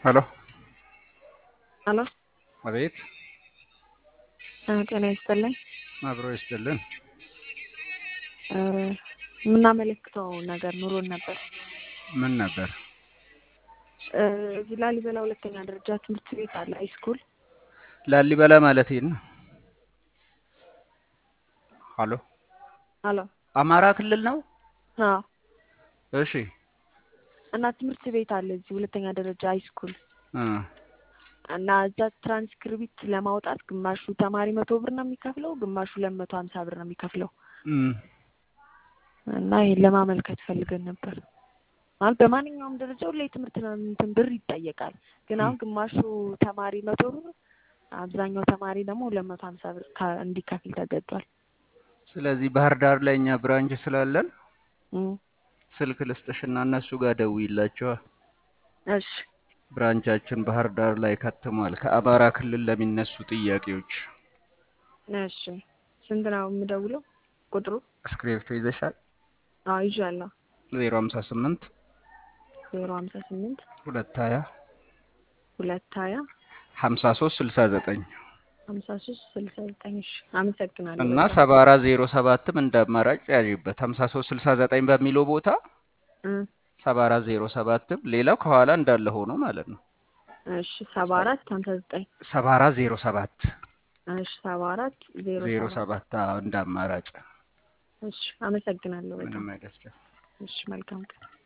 Hello. Hello. አቤት ጤና ይስጥልኝ። አብሮ ይስጥልን። የምናመለክተው ነገር ኑሮን ነበር። ምን ነበር? እዚህ ላሊበላ ሁለተኛ ደረጃ ትምህርት ቤት አለ ሃይስኩል። ላሊበላ ማለት ነው። ሀሎ አሎ። አማራ ክልል ነው? አዎ። እሺ። እና ትምህርት ቤት አለ እዚህ ሁለተኛ ደረጃ ሃይስኩል። እና እዛ ትራንስክሪፕት ለማውጣት ግማሹ ተማሪ 100 ብር ነው የሚከፍለው፣ ግማሹ 250 ብር ነው የሚከፍለው። እና ይሄን ለማመልከት ፈልገን ነበር። ማለት በማንኛውም ደረጃው ላይ ትምህርት ነው እንትን ብር ይጠየቃል። ግን አሁን ግማሹ ተማሪ 100 ብር፣ አብዛኛው ተማሪ ደግሞ 250 ብር እንዲከፍል ተገዷል። ስለዚህ ባህር ዳር ላይ እኛ ብራንች ስላለን ስልክ ልስጥሽና እነሱ ጋር ደውይላቸው። እሺ። ብራንቻችን ባህር ዳር ላይ ከትሟል ከአማራ ክልል ለሚነሱ ጥያቄዎች። እሺ። ስንት ነው የምደውለው? ቁጥሩ ስክሪፕቶ ይዘሻል? አዎ ይዣለሁ። 058 058 220 220 5369 5369 እሺ። አመሰግናለሁ እና በጣም 7407ም እንዳማራጭ ያዥበት 5369 በሚለው ቦታ 7407ም ሌላው ከኋላ እንዳለ ሆኖ ማለት ነው። እሺ 7459 7407 እሺ 7407 እንዳማራጭ። እሺ አመሰግናለሁ በጣም ምንም አይደለም። እሺ መልካም ቀን።